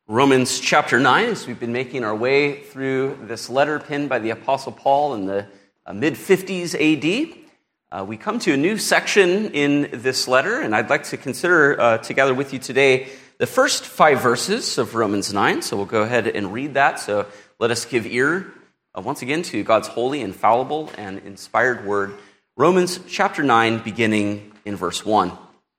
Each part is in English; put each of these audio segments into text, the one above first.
Romans chapter 9, as we've been making our way through this letter penned by the Apostle Paul in the mid-50s AD. We come to a new section in this letter, and I'd like to consider together with you today the first 5 verses of Romans 9. So we'll go ahead and read that. So let us give ear once again to God's holy, infallible, and inspired word. Romans chapter 9, beginning in verse 1.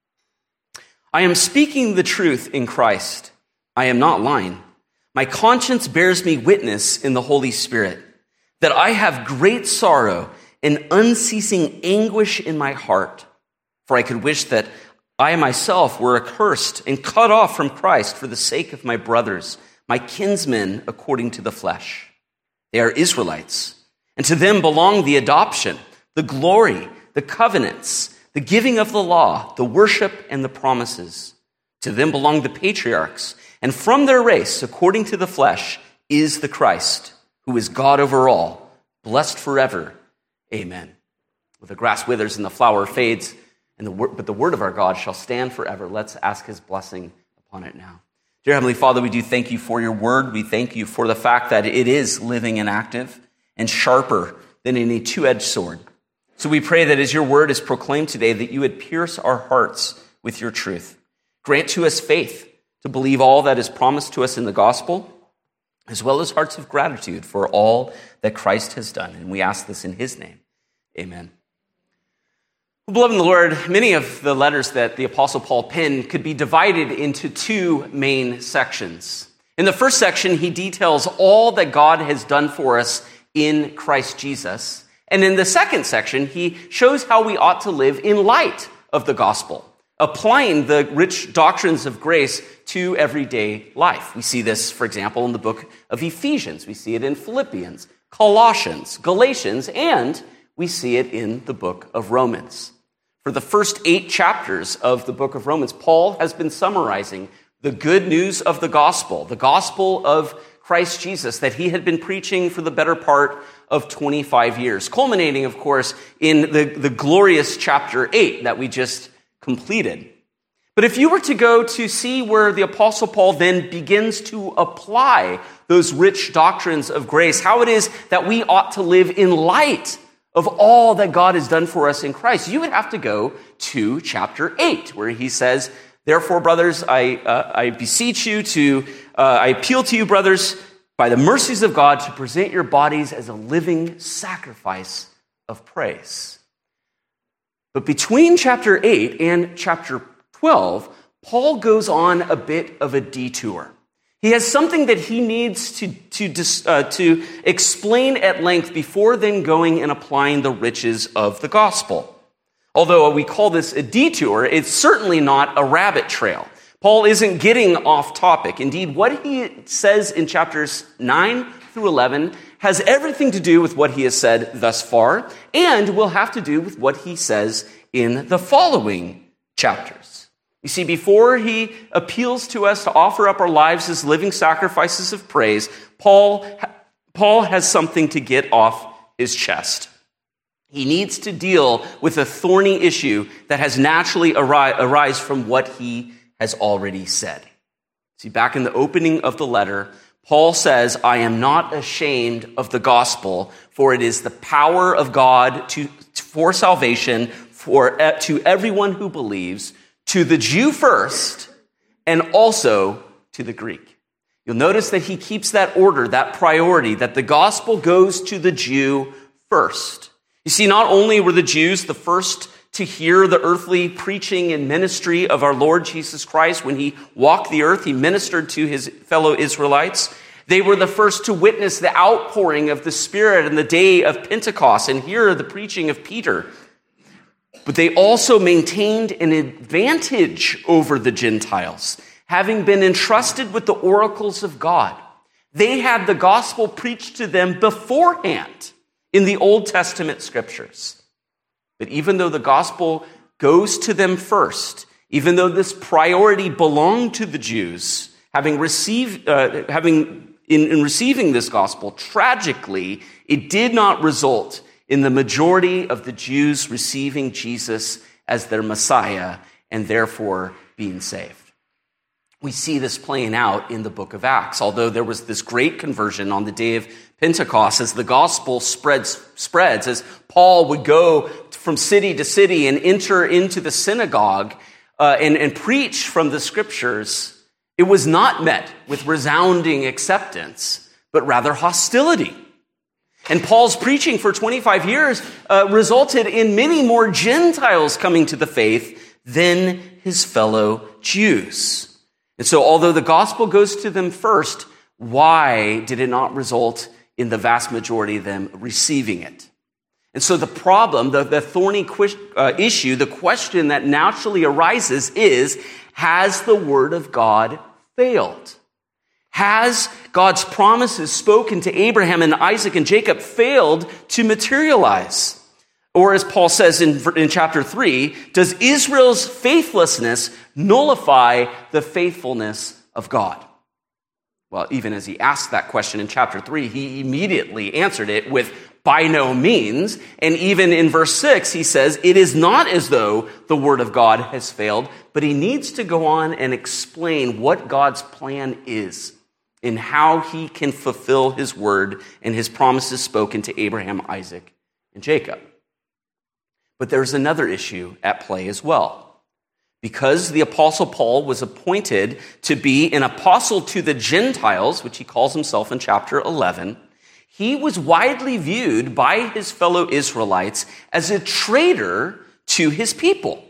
I am speaking the truth in Christ. I am not lying. My conscience bears me witness in the Holy Spirit that I have great sorrow and unceasing anguish in my heart. For I could wish that I myself were accursed and cut off from Christ for the sake of my brothers, my kinsmen according to the flesh. They are Israelites, and to them belong the adoption, the glory, the covenants, the giving of the law, the worship, and the promises. To them belong the patriarchs, and from their race, according to the flesh, is the Christ, who is God over all, blessed forever. Amen. The grass withers and the flower fades, but the word of our God shall stand forever. Let's ask his blessing upon it now. Dear Heavenly Father, we do thank you for your word. We thank you for the fact that it is living and active and sharper than any two-edged sword. So we pray that as your word is proclaimed today, that you would pierce our hearts with your truth. Grant to us faith to believe all that is promised to us in the gospel, as well as hearts of gratitude for all that Christ has done. And we ask this in his name. Amen. Beloved in the Lord, many of the letters that the Apostle Paul penned could be divided into 2 main sections. In the first section, he details all that God has done for us in Christ Jesus. And in the second section, he shows how we ought to live in light of the gospel, applying the rich doctrines of grace to everyday life. We see this, for example, in the book of Ephesians. We see it in Philippians, Colossians, Galatians, and we see it in the book of Romans. For the first 8 chapters of the book of Romans, Paul has been summarizing the good news of the gospel of Christ Jesus that he had been preaching for the better part of 25 years, culminating, of course, in the glorious chapter 8 that we just completed. But if you were to go to see where the Apostle Paul then begins to apply those rich doctrines of grace, how it is that we ought to live in light of all that God has done for us in Christ, you would have to go to chapter 8, where he says, therefore, brothers, I beseech you I appeal to you, brothers, by the mercies of God, to present your bodies as a living sacrifice of praise. But between chapter 8 and chapter 12, Paul goes on a bit of a detour. He has something that he needs to explain at length before then going and applying the riches of the gospel. Although we call this a detour, it's certainly not a rabbit trail. Paul isn't getting off topic. Indeed, what he says in chapters 9 through 11 has everything to do with what he has said thus far, and will have to do with what he says in the following chapters. You see, before he appeals to us to offer up our lives as living sacrifices of praise, Paul has something to get off his chest. He needs to deal with a thorny issue that has naturally arise from what he has already said. See, back in the opening of the letter, Paul says, I am not ashamed of the gospel, for it is the power of God for salvation to everyone who believes, to the Jew first, and also to the Greek. You'll notice that he keeps that order, that priority, that the gospel goes to the Jew first. You see, not only were the Jews the first to hear the earthly preaching and ministry of our Lord Jesus Christ when he walked the earth, he ministered to his fellow Israelites. They were the first to witness the outpouring of the Spirit in the day of Pentecost and hear the preaching of Peter. But they also maintained an advantage over the Gentiles, having been entrusted with the oracles of God. They had the gospel preached to them beforehand in the Old Testament scriptures. But even though the gospel goes to them first, even though this priority belonged to the Jews, in receiving this gospel, tragically, it did not result in the majority of the Jews receiving Jesus as their Messiah and therefore being saved. We see this playing out in the book of Acts. Although there was this great conversion on the day of Pentecost, as the gospel spreads, as Paul would go from city to city and enter into the synagogue and preach from the scriptures, it was not met with resounding acceptance, but rather hostility. And Paul's preaching for 25 years resulted in many more Gentiles coming to the faith than his fellow Jews. And so although the gospel goes to them first, why did it not result in the vast majority of them receiving it? And so the problem, the thorny issue, the question that naturally arises is, has the word of God failed? Has God's promises spoken to Abraham and Isaac and Jacob failed to materialize? Or as Paul says in chapter 3, does Israel's faithlessness nullify the faithfulness of God? Well, even as he asked that question in chapter 3, he immediately answered it with by no means. And even in verse 6, he says, it is not as though the word of God has failed, but he needs to go on and explain what God's plan is in how he can fulfill his word and his promises spoken to Abraham, Isaac, and Jacob. But there's another issue at play as well. Because the Apostle Paul was appointed to be an apostle to the Gentiles, which he calls himself in chapter 11, he was widely viewed by his fellow Israelites as a traitor to his people.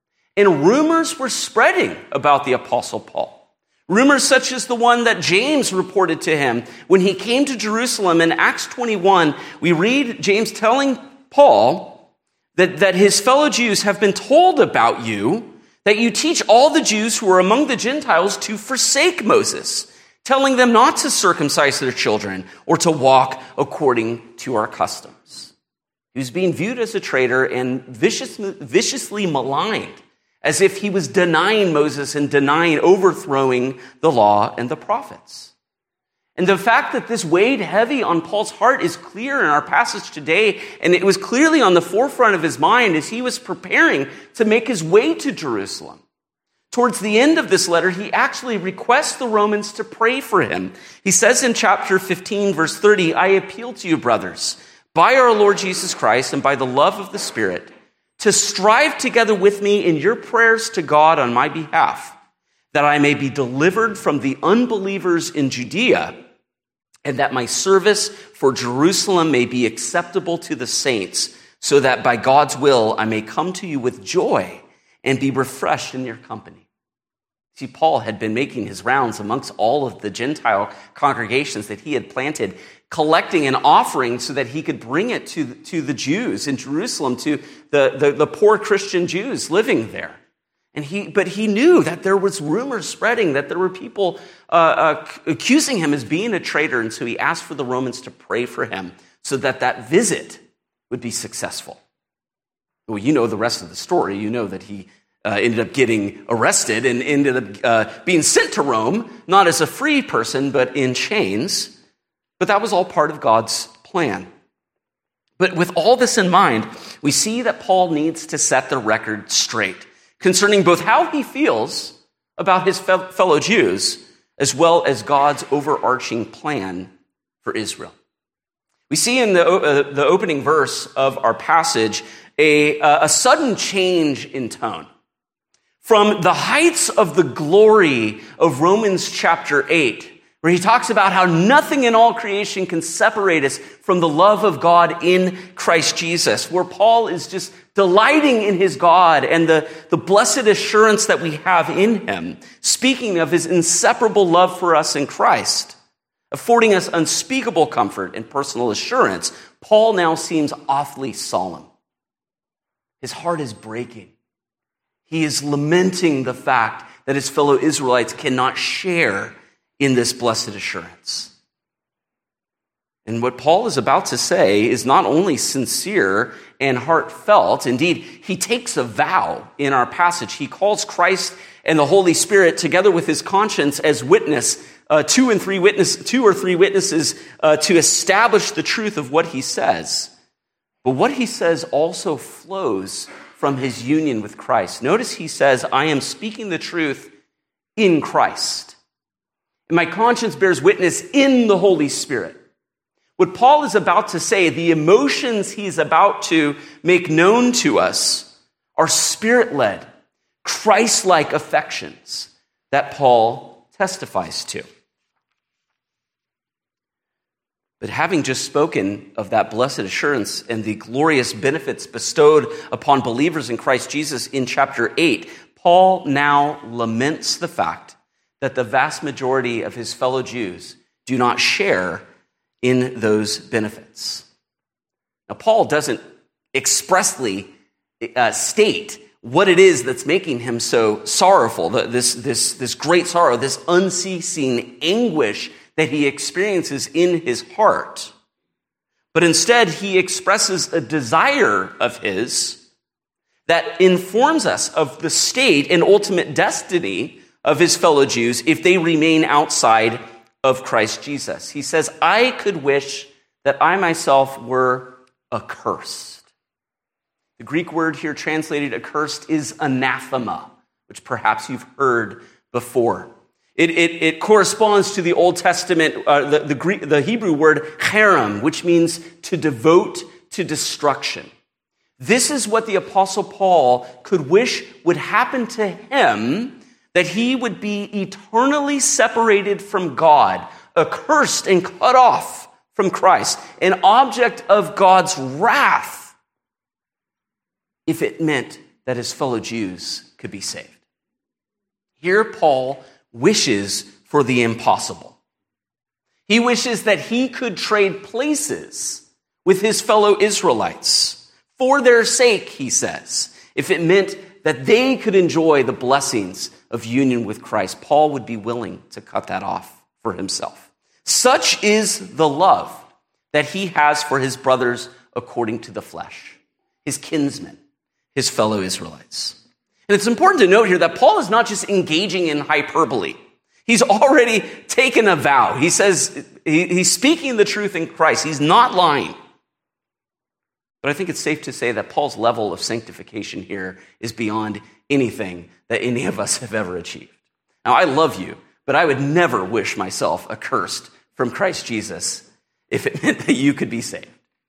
And rumors were spreading about the Apostle Paul. Rumors such as the one that James reported to him when he came to Jerusalem in Acts 21. We read James telling Paul that his fellow Jews have been told about you, that you teach all the Jews who are among the Gentiles to forsake Moses, telling them not to circumcise their children or to walk according to our customs. He was being viewed as a traitor and viciously maligned, as if he was denying Moses and overthrowing the law and the prophets. And the fact that this weighed heavy on Paul's heart is clear in our passage today, and it was clearly on the forefront of his mind as he was preparing to make his way to Jerusalem. Towards the end of this letter, he actually requests the Romans to pray for him. He says in chapter 15, verse 30, I appeal to you, brothers, by our Lord Jesus Christ and by the love of the Spirit, to strive together with me in your prayers to God on my behalf, that I may be delivered from the unbelievers in Judea, and that my service for Jerusalem may be acceptable to the saints, so that by God's will I may come to you with joy and be refreshed in your company. See, Paul had been making his rounds amongst all of the Gentile congregations that he had planted, collecting an offering so that he could bring it to the Jews in Jerusalem, to the poor Christian Jews living there. But he knew that there was rumors spreading, that there were people accusing him as being a traitor, and so he asked for the Romans to pray for him so that visit would be successful. Well, you know the rest of the story. You know that he ended up getting arrested and ended up being sent to Rome, not as a free person, but in chains. But that was all part of God's plan. But with all this in mind, we see that Paul needs to set the record straight concerning both how he feels about his fellow Jews, as well as God's overarching plan for Israel. We see in the opening verse of our passage a sudden change in tone. From the heights of the glory of Romans chapter 8, where he talks about how nothing in all creation can separate us from the love of God in Christ Jesus, where Paul is just delighting in his God and the blessed assurance that we have in him, speaking of his inseparable love for us in Christ, affording us unspeakable comfort and personal assurance. Paul now seems awfully solemn. His heart is breaking. He is lamenting the fact that his fellow Israelites cannot share in this blessed assurance. And what Paul is about to say is not only sincere and heartfelt. Indeed, he takes a vow in our passage. He calls Christ and the Holy Spirit together with his conscience as witness, two or three witnesses to establish the truth of what he says. But what he says also flows from his union with Christ. Notice he says, I am speaking the truth in Christ. And my conscience bears witness in the Holy Spirit. What Paul is about to say, the emotions he's about to make known to us, are Spirit-led, Christ-like affections that Paul testifies to. But having just spoken of that blessed assurance and the glorious benefits bestowed upon believers in Christ Jesus in chapter 8, Paul now laments the fact that the vast majority of his fellow Jews do not share in those benefits. Now, Paul doesn't expressly state what it is that's making him so sorrowful, this great sorrow, this unceasing anguish that he experiences in his heart. But instead, he expresses a desire of his that informs us of the state and ultimate destiny of his fellow Jews if they remain outside of Christ Jesus. He says, I could wish that I myself were accursed. The Greek word here translated accursed is anathema, which perhaps you've heard before. It corresponds to the Old Testament, the Hebrew word cherem, which means to devote to destruction. This is what the Apostle Paul could wish would happen to him, that he would be eternally separated from God, accursed and cut off from Christ, an object of God's wrath, if it meant that his fellow Jews could be saved. Here Paul wishes for the impossible. He wishes that he could trade places with his fellow Israelites for their sake, he says. If it meant that they could enjoy the blessings of union with Christ, Paul would be willing to cut that off for himself. Such is the love that he has for his brothers according to the flesh, his kinsmen, his fellow Israelites. And it's important to note here that Paul is not just engaging in hyperbole. He's already taken a vow. He says he's speaking the truth in Christ. He's not lying. But I think it's safe to say that Paul's level of sanctification here is beyond anything that any of us have ever achieved. Now, I love you, but I would never wish myself accursed from Christ Jesus if it meant that you could be saved.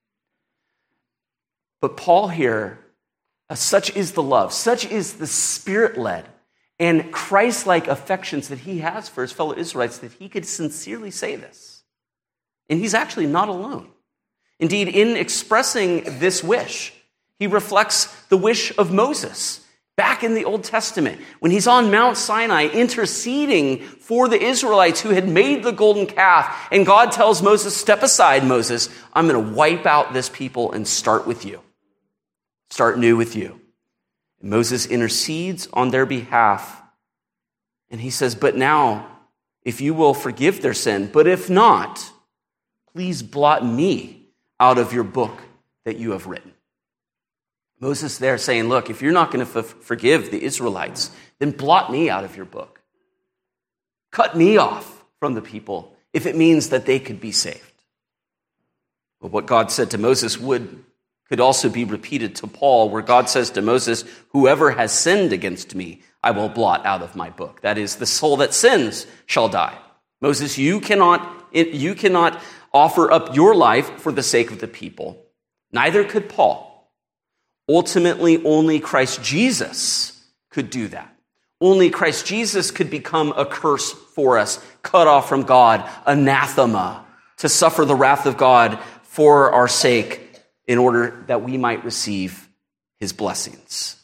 But Paul here, such is the love, such is the Spirit-led and Christ-like affections that he has for his fellow Israelites that he could sincerely say this. And he's actually not alone. Indeed, in expressing this wish, he reflects the wish of Moses back in the Old Testament when he's on Mount Sinai interceding for the Israelites who had made the golden calf. And God tells Moses, step aside, Moses. I'm going to wipe out this people and start with you. Start new with you. And Moses intercedes on their behalf. And he says, but now, if you will forgive their sin, but if not, please blot me out of your book that you have written. Moses there saying, look, if you're not going to forgive the Israelites, then blot me out of your book. Cut me off from the people if it means that they could be saved. But what God said to Moses could also be repeated to Paul, where God says to Moses, whoever has sinned against me, I will blot out of my book. That is, the soul that sins shall die. Moses, you cannot offer up your life for the sake of the people. Neither could Paul. Ultimately, only Christ Jesus could do that. Only Christ Jesus could become a curse for us, cut off from God, anathema, to suffer the wrath of God for our sake in order that we might receive his blessings.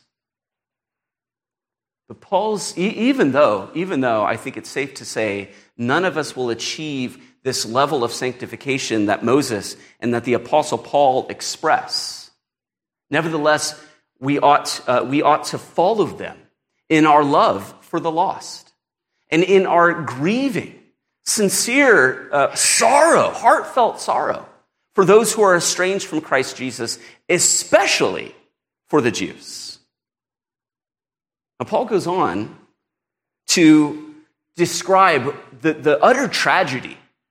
But Paul's, even though I think it's safe to say none of us will achieve this level of sanctification that Moses and that the Apostle Paul express, nevertheless, we ought to follow them in our love for the lost and in our grieving, sincere sorrow, heartfelt sorrow for those who are estranged from Christ Jesus, especially for the Jews. Now, Paul goes on to describe the utter tragedy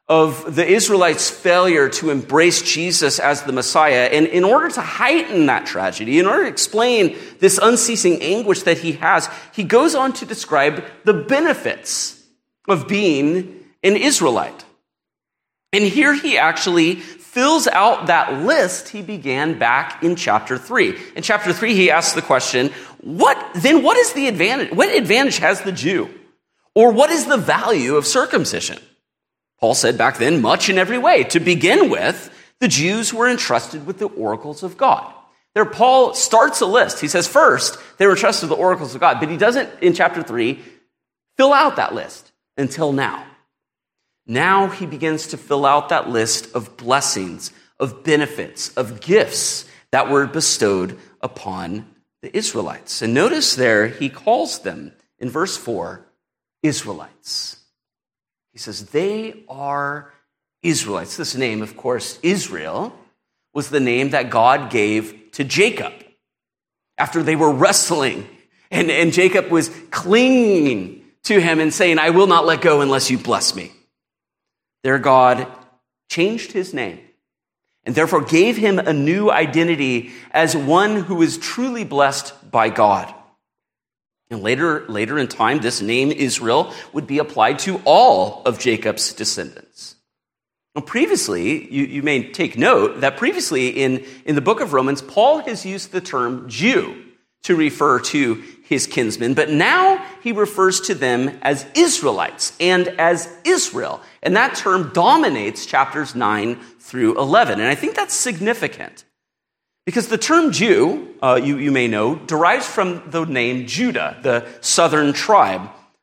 of the Israelites' failure to embrace Jesus as the Messiah. And in order to heighten that tragedy, in order to explain this unceasing anguish that he has, he goes on to describe the benefits of being an Israelite. And here he actually fills out that list he began back in chapter 3. In chapter 3, he asks the question, what is the advantage? What advantage has the Jew? Or what is the value of circumcision? Paul said back then, much in every way. To begin with, the Jews were entrusted with the oracles of God. There, Paul starts a list. He says, first, they were entrusted with the oracles of God, but he doesn't, in chapter 3, fill out that list until now. Now he begins to fill out that list of blessings, of benefits, of gifts that were bestowed upon the Israelites. And notice there, he calls them, in verse 4, Israelites. He says, they are Israelites. This name, of course, Israel, was the name that God gave to Jacob after they were wrestling. And Jacob was clinging to him and saying, I will not let go unless you bless me. Their God changed his name and therefore gave him a new identity as one who is truly blessed by God. And later in time, this name Israel would be applied to all of Jacob's descendants. Now, previously, you may take note that previously in the book of Romans, Paul has used the term Jew to refer to his kinsmen, but now he refers to them as Israelites and as Israel. And that term dominates chapters 9 through 11. And I think that's significant because the term Jew, you may know, derives from the name Judah, the southern tribe,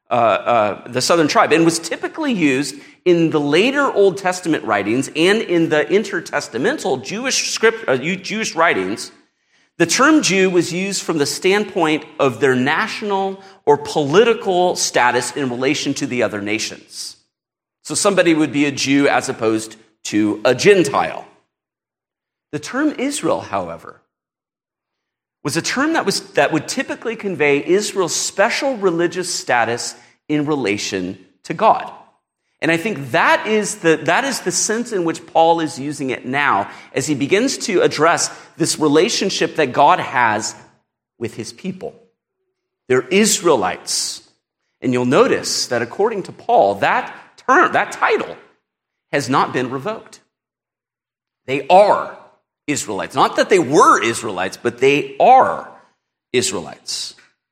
and was typically used in the later Old Testament writings and in the intertestamental Jewish writings. The term Jew was used from the standpoint of their national or political status in relation to the other nations. So somebody would be a Jew as opposed to a Gentile. The term Israel, however, was a term that would typically convey Israel's special religious status in relation to God. And I think that is the sense in which Paul is using it now as he begins to address this relationship that God has with his people. They're Israelites. And you'll notice that according to Paul, that title has not been revoked. They are Israelites. Not that they were Israelites, but they are Israelites.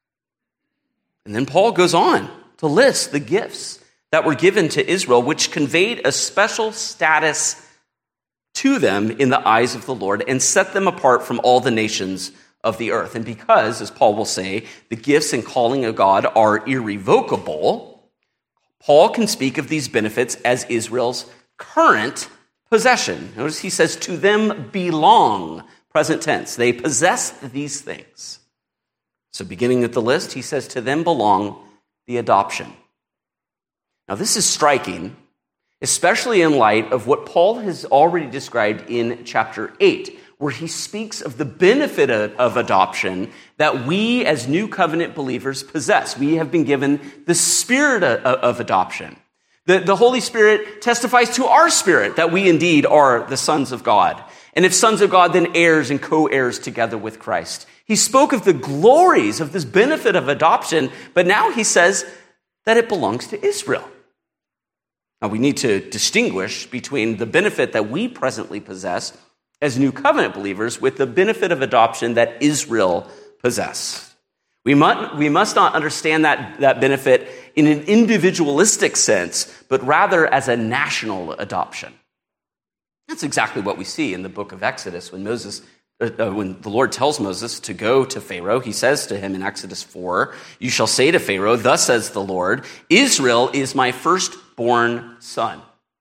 And then Paul goes on to list the gifts that were given to Israel, which conveyed a special status to them in the eyes of the Lord and set them apart from all the nations of the earth. And because, as Paul will say, the gifts and calling of God are irrevocable, Paul can speak of these benefits as Israel's current possession. Notice he says, to them belong, present tense. They possess these things. So beginning with the list, he says, to them belong the adoption. Now, this is striking, especially in light of what Paul has already described in chapter 8, where he speaks of the benefit of adoption that we as New Covenant believers possess. We have been given the spirit of adoption. The Holy Spirit testifies to our spirit that we indeed are the sons of God. And if sons of God, then heirs and co-heirs together with Christ. He spoke of the glories of this benefit of adoption, but now he says that it belongs to Israel. Now, we need to distinguish between the benefit that we presently possess as New Covenant believers with the benefit of adoption that Israel possessed. We must not understand that benefit in an individualistic sense, but rather as a national adoption. That's exactly what we see in the book of Exodus when the Lord tells Moses to go to Pharaoh. He says to him in Exodus 4, "You shall say to Pharaoh, thus says the Lord, Israel is my firstborn son.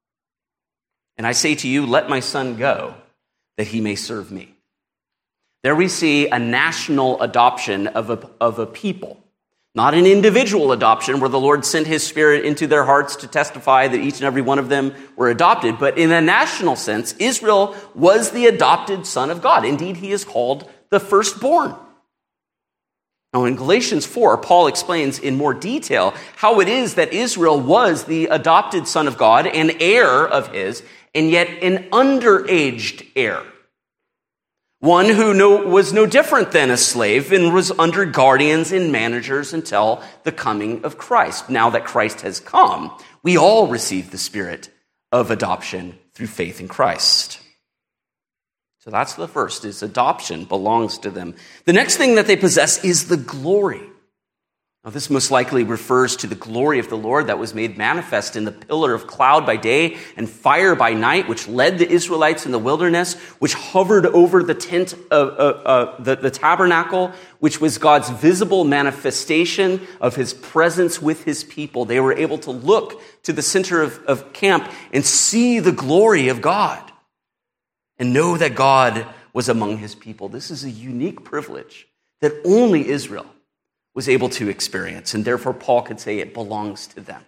And I say to you, let my son go, that he may serve me." There we see a national adoption of a people, not an individual adoption where the Lord sent his spirit into their hearts to testify that each and every one of them were adopted. But in a national sense, Israel was the adopted son of God. Indeed, he is called the firstborn. Now, in Galatians 4, Paul explains in more detail how it is that Israel was the adopted son of God, an heir of his, and yet an underaged heir. One who was no different than a slave and was under guardians and managers until the coming of Christ. Now that Christ has come, we all receive the spirit of adoption through faith in Christ. So that's the first, is adoption belongs to them. The next thing that they possess is the glory. Now, this most likely refers to the glory of the Lord that was made manifest in the pillar of cloud by day and fire by night, which led the Israelites in the wilderness, which hovered over the tent of the tabernacle, which was God's visible manifestation of his presence with his people. They were able to look to the center of camp and see the glory of God and know that God was among his people. This is a unique privilege that only Israel was able to experience, and therefore Paul could say it belongs to them.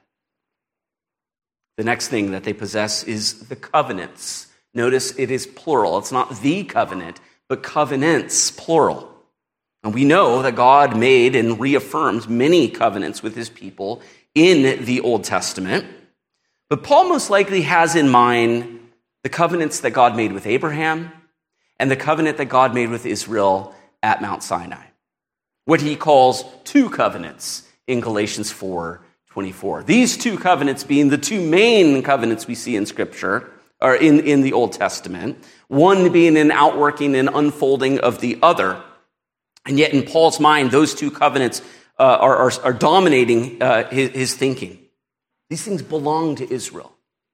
The next thing that they possess is the covenants. Notice it is plural. It's not the covenant, but covenants, plural. And we know that God made and reaffirmed many covenants with his people in the Old Testament. But Paul most likely has in mind the covenants that God made with Abraham and the covenant that God made with Israel at Mount Sinai. What he calls two covenants in Galatians 4:24. These two covenants being the two main covenants we see in Scripture, or in the Old Testament, one being an outworking and unfolding of the other. And yet in Paul's mind, those two covenants are dominating his thinking. These things belong to Israel.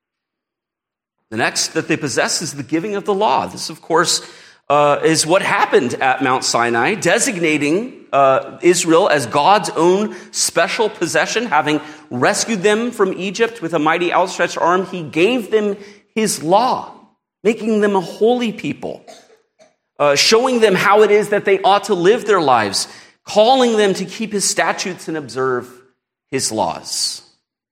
The next that they possess is the giving of the law. This, of course, is what happened at Mount Sinai, designating Israel as God's own special possession. Having rescued them from Egypt with a mighty outstretched arm, he gave them his law, making them a holy people, showing them how it is that they ought to live their lives, calling them to keep his statutes and observe his laws.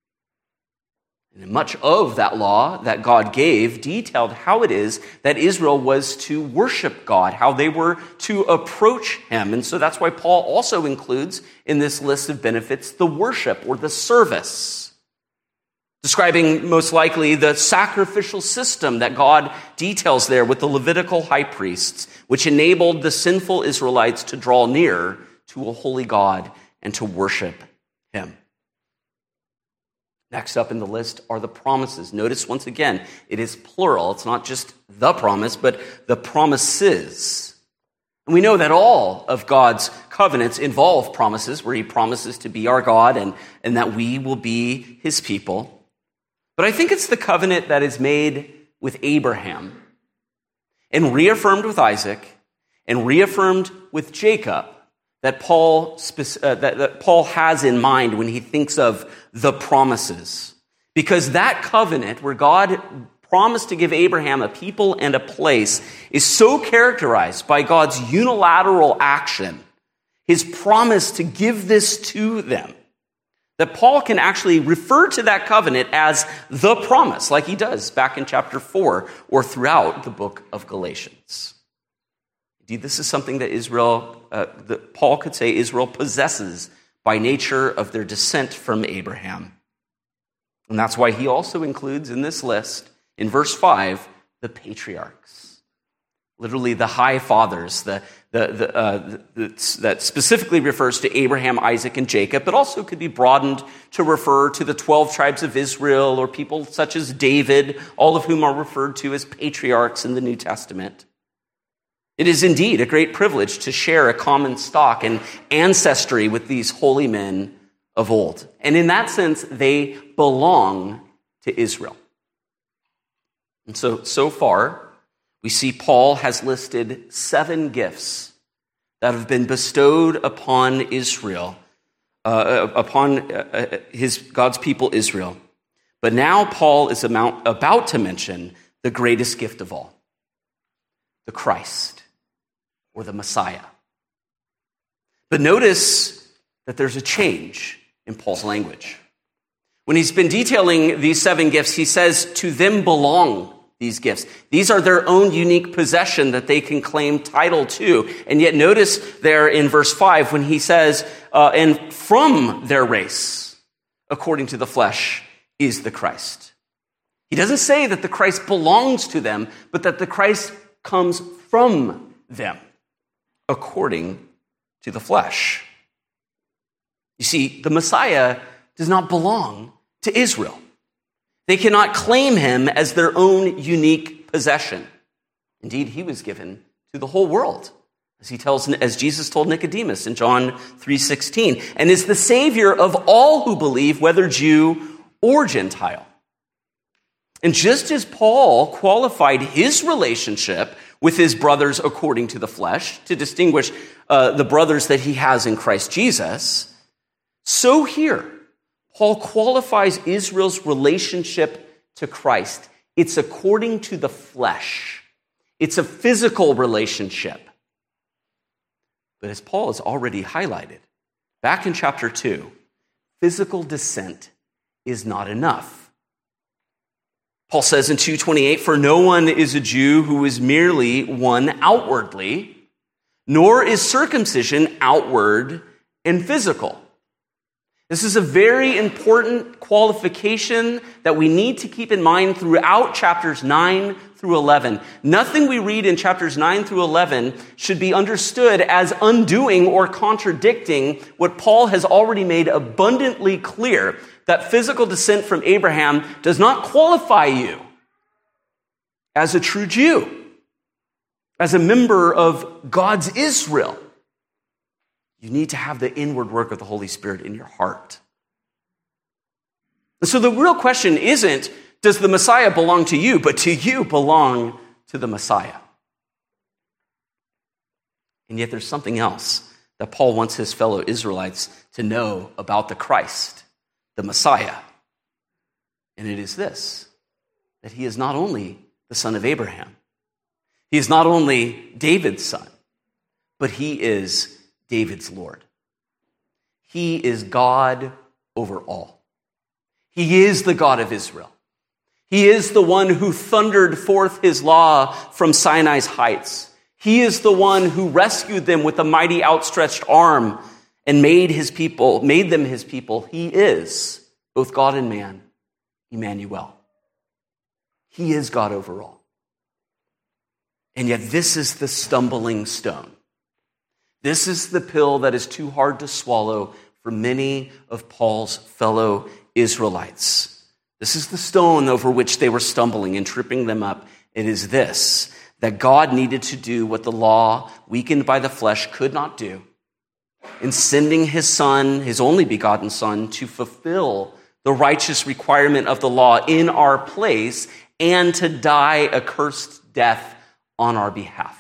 And much of that law that God gave detailed how it is that Israel was to worship God, how they were to approach him. And so that's why Paul also includes in this list of benefits the worship or the service, describing most likely the sacrificial system that God details there with the Levitical high priests, which enabled the sinful Israelites to draw near to a holy God and to worship him. Next up in the list are the promises. Notice once again, it is plural. It's not just the promise, but the promises. And we know that all of God's covenants involve promises, where he promises to be our God and that we will be his people. But I think it's the covenant that is made with Abraham and reaffirmed with Isaac and reaffirmed with Jacob that Paul has in mind when he thinks of the promises. Because that covenant where God promised to give Abraham a people and a place is so characterized by God's unilateral action, his promise to give this to them, that Paul can actually refer to that covenant as the promise, like he does back in chapter 4 or throughout the book of Galatians. Indeed, this is something that Paul could say Israel possesses by nature of their descent from Abraham. And that's why he also includes in this list, in verse 5, the patriarchs. Literally the high fathers, that specifically refers to Abraham, Isaac, and Jacob, but also could be broadened to refer to the 12 tribes of Israel or people such as David, all of whom are referred to as patriarchs in the New Testament. It is indeed a great privilege to share a common stock and ancestry with these holy men of old. And in that sense, they belong to Israel. And so far, we see Paul has listed 7 gifts that have been bestowed upon Israel, upon God's people Israel. But now Paul is about to mention the greatest gift of all, the Christ, or the Messiah. But notice that there's a change in Paul's language. When he's been detailing these 7 gifts, he says, to them belong these gifts. These are their own unique possession that they can claim title to. And yet notice there in verse 5 when he says, and from their race, according to the flesh, is the Christ. He doesn't say that the Christ belongs to them, but that the Christ comes from them, according to the flesh. You see, the Messiah does not belong to Israel. They cannot claim him as their own unique possession. Indeed, he was given to the whole world, as Jesus told Nicodemus in John 3:16, and is the Savior of all who believe, whether Jew or Gentile. And just as Paul qualified his relationship with his brothers according to the flesh to distinguish the brothers that he has in Christ Jesus, so here, Paul qualifies Israel's relationship to Christ. It's according to the flesh. It's a physical relationship. But as Paul has already highlighted, back in chapter 2, physical descent is not enough. Paul says in 2:28, "For no one is a Jew who is merely one outwardly, nor is circumcision outward and physical." This is a very important qualification that we need to keep in mind throughout chapters 9 through 11. Nothing we read in chapters 9 through 11 should be understood as undoing or contradicting what Paul has already made abundantly clear, that physical descent from Abraham does not qualify you as a true Jew, as a member of God's Israel. You need to have the inward work of the Holy Spirit in your heart. So the real question isn't, does the Messiah belong to you, but do you belong to the Messiah? And yet there's something else that Paul wants his fellow Israelites to know about the Christ, the Messiah. And it is this, that he is not only the son of Abraham, he is not only David's son, but he is David's Lord. He is God over all. He is the God of Israel. He is the one who thundered forth his law from Sinai's heights. He is the one who rescued them with a mighty outstretched arm and made them his people. He is both God and man, Emmanuel. He is God over all. And yet this is the stumbling stone. This is the pill that is too hard to swallow for many of Paul's fellow Israelites. This is the stone over which they were stumbling and tripping them up. It is this, that God needed to do what the law, weakened by the flesh, could not do, in sending his son, his only begotten son, to fulfill the righteous requirement of the law in our place and to die a cursed death on our behalf.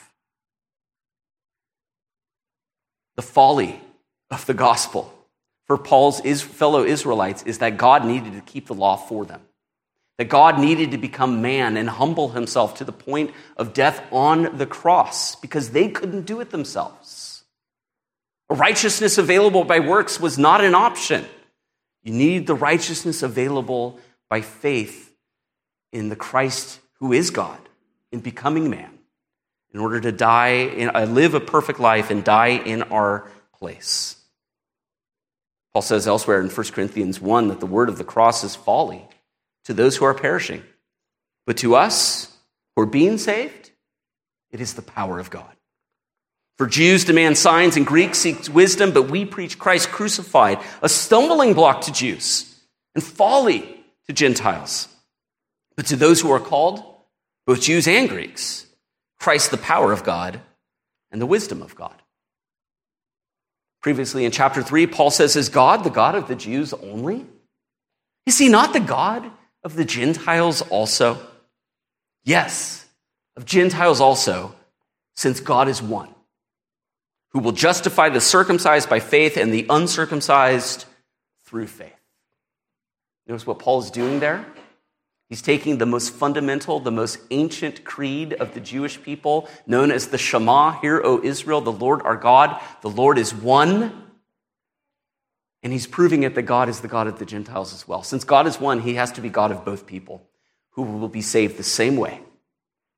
The folly of the gospel for Paul's fellow Israelites is that God needed to keep the law for them. That God needed to become man and humble himself to the point of death on the cross because they couldn't do it themselves. A righteousness available by works was not an option. You need the righteousness available by faith in the Christ who is God, in becoming man, in order to live a perfect life and die in our place. Paul says elsewhere in 1 Corinthians 1 that the word of the cross is folly to those who are perishing. But to us who are being saved, it is the power of God. For Jews demand signs and Greeks seek wisdom, but we preach Christ crucified, a stumbling block to Jews and folly to Gentiles. But to those who are called, both Jews and Greeks, Christ, the power of God and the wisdom of God. Previously in chapter 3, Paul says, is God the God of the Jews only? Is he not the God of the Gentiles also? Yes, of Gentiles also, since God is one, who will justify the circumcised by faith and the uncircumcised through faith. Notice what Paul is doing there? He's taking the most fundamental, the most ancient creed of the Jewish people, known as the Shema, Hear, O Israel, the Lord our God, the Lord is one. And he's proving it that God is the God of the Gentiles as well. Since God is one, he has to be God of both people, who will be saved the same way,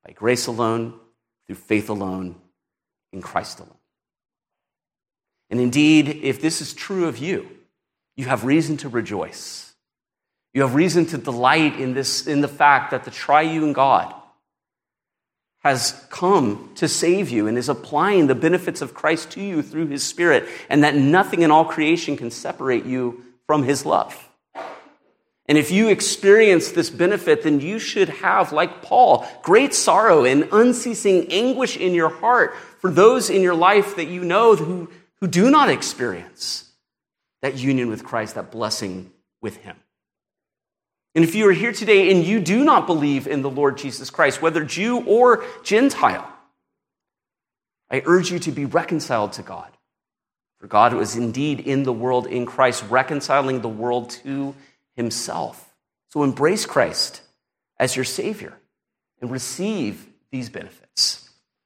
by grace alone, through faith alone, in Christ alone. And indeed, if this is true of you, you have reason to rejoice. You have reason to delight in the fact that the triune God has come to save you and is applying the benefits of Christ to you through his Spirit, and that nothing in all creation can separate you from his love. And if you experience this benefit, then you should have, like Paul, great sorrow and unceasing anguish in your heart for those in your life that you know who do not experience that union with Christ, that blessing with him. And if you are here today and you do not believe in the Lord Jesus Christ, whether Jew or Gentile, I urge you to be reconciled to God. For God was indeed in the world in Christ, reconciling the world to himself. So embrace Christ as your Savior and receive these benefits.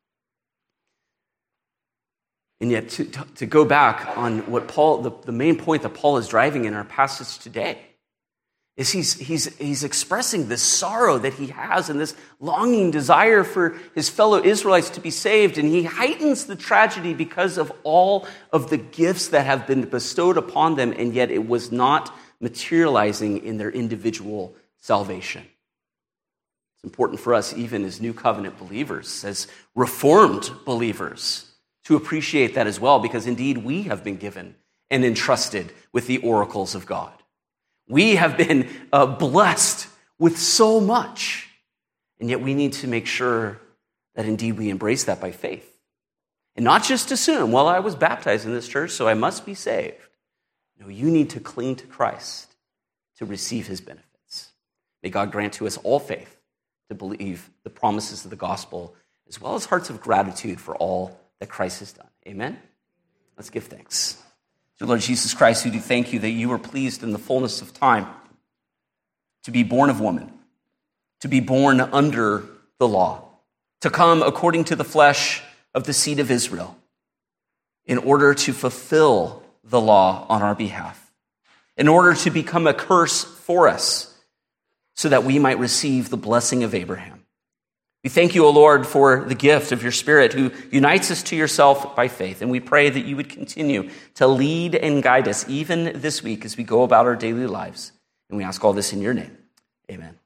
And yet, to go back on what Paul, the main point that Paul is driving in our passage today, is he's expressing this sorrow that he has and this longing desire for his fellow Israelites to be saved. And he heightens the tragedy because of all of the gifts that have been bestowed upon them, and yet it was not materializing in their individual salvation. It's important for us, even as New Covenant believers, as Reformed believers, to appreciate that as well, because indeed we have been given and entrusted with the oracles of God. We have been blessed with so much, and yet we need to make sure that indeed we embrace that by faith. And not just assume, well, I was baptized in this church, so I must be saved. No, you need to cling to Christ to receive his benefits. May God grant to us all faith to believe the promises of the gospel, as well as hearts of gratitude for all that Christ has done. Amen? Let's give thanks. Dear Lord Jesus Christ, we do thank you that you were pleased in the fullness of time to be born of woman, to be born under the law, to come according to the flesh of the seed of Israel, in order to fulfill the law on our behalf, in order to become a curse for us, so that we might receive the blessing of Abraham. We thank you, O Lord, for the gift of your Spirit who unites us to yourself by faith. And we pray that you would continue to lead and guide us even this week as we go about our daily lives. And we ask all this in your name. Amen.